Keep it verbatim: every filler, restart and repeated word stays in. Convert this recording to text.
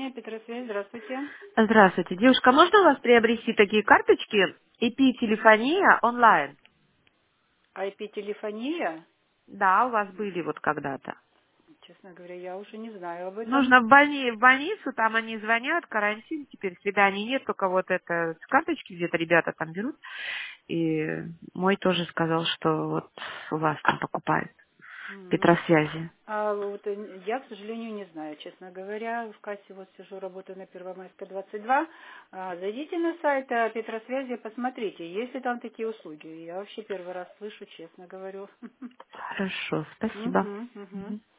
компания Петросвязь. Здравствуйте. Здравствуйте. Девушка, можно у вас приобрести такие карточки и пи-телефония онлайн? ай пи-телефония? Да, у вас были вот когда-то. Честно говоря, я уже не знаю об этом. Нужно в, больни- в больницу, там они звонят, карантин, теперь свиданий нет, только вот это с карточки где-то ребята там берут. И мой тоже сказал, что вот у вас там покупают Мгм. Петросвязи. А вот э, я, к сожалению, не знаю, честно говоря. В кассе вот сижу, работаю на Первомайской двадцать два. А, зайдите на сайт э, Петросвязи, посмотрите, есть ли там такие услуги. Я вообще первый раз слышу, честно говорю. Хорошо, спасибо. Мгм, мгм. Мгм.